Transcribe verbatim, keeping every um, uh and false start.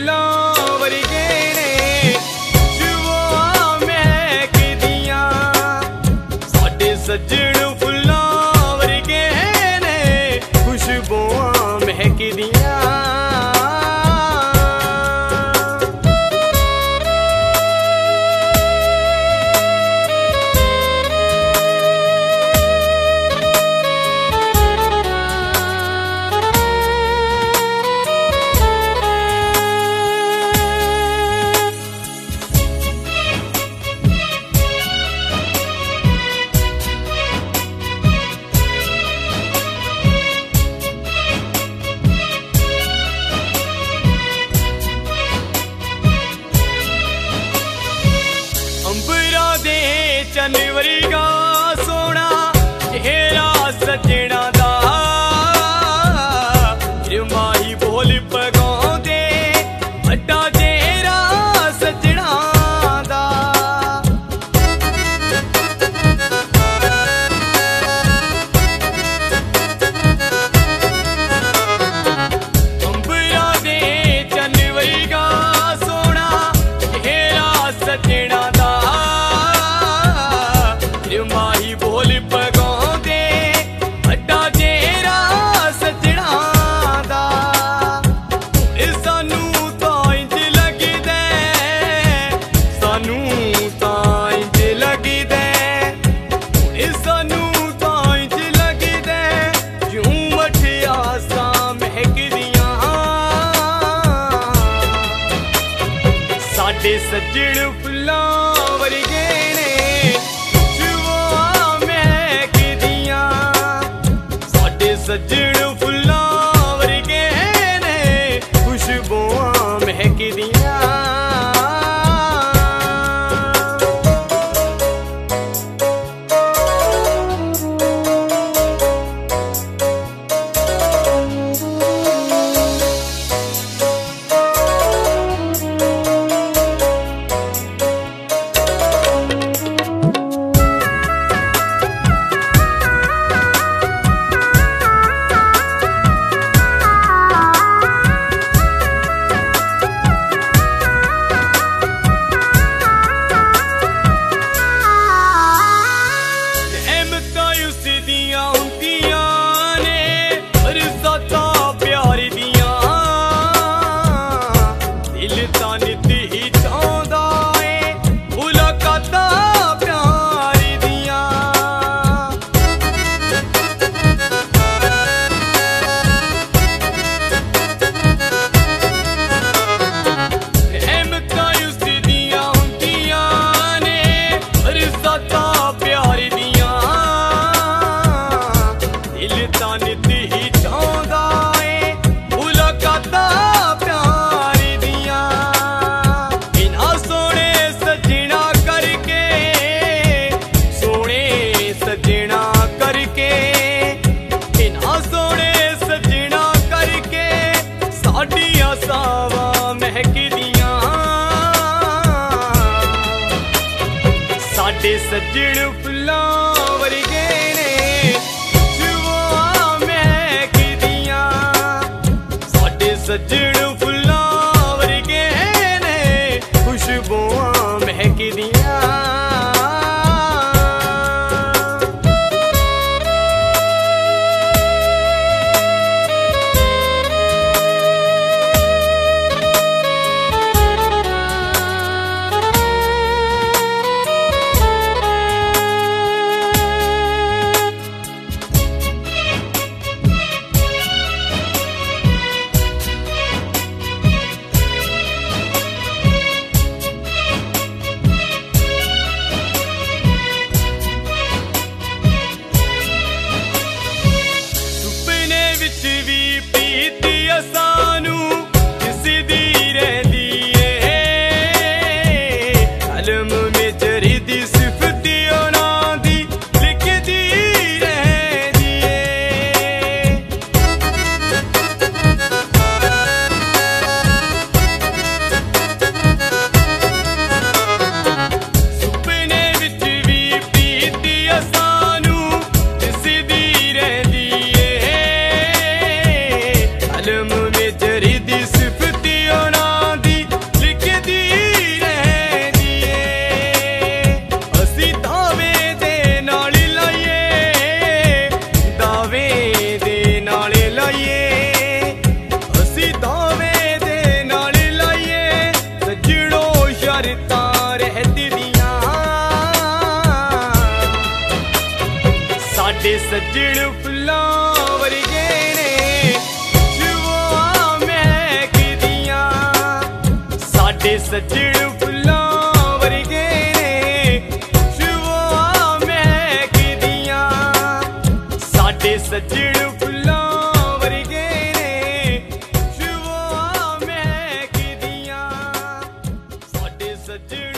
फुल्लां वर्गे ने खुशबूआं महकदियां साडे सज्जण फुल्लां वर्गे ने खुशबूआं महकदियां चन वर्गा सोना चेहरा सजना दा माही बोल पगांदे बड़ा चेहरा सजना दा अंबरा दे चन वर्गा सोना चेहरा सजना दा माही बोल पगांदे बड़ा चेहरा सजना दा सानू तां इंज लगदा सानू तां इंज लगदा सानू तां इंज लगदा यूं मठियासां महकदियां साडे सज्जण फुल्लां वर्गे ने सज्जण फुल्लां वर्गे ने खुशबूआं महकदियां साडे सज्जण फुल्लां वर्गे ने खुशबूआं महकदियां साडे सज्जण फुल्लां वर्गे ने खुशबूआं महकदियां इमारतां रहत दियां साडे सज्जण फुल्लां वर्गे ने खुशबूआं महकदियां साडे सज्जण फुल्लां वर्गे ने खुशबूआं महकदियां साडे सज्जण फुल्लां वर्गे ने खुशबूआं महकदियां साडे सज्जण